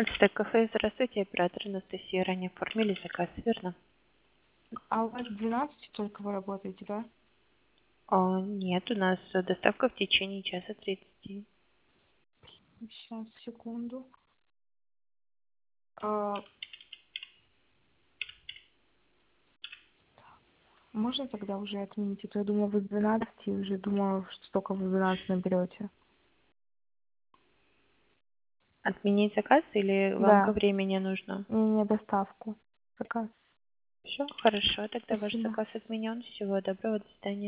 Ацтек кафе, здравствуйте, оператор Анастасия. Ранее оформили заказ, верно? А у вас 12 только вы работаете, да? Нет, у нас доставка в течение часа 30. Сейчас, секунду. А, можно тогда уже отменить? А то я думала, вы с 12 и уже думала, что только вы в 12 наберете. Отменить заказ или вам ко Да, времени нужно? не доставку. Заказ. Все, хорошо, тогда ваш Спасибо. заказ отменен. Всего доброго, до свидания.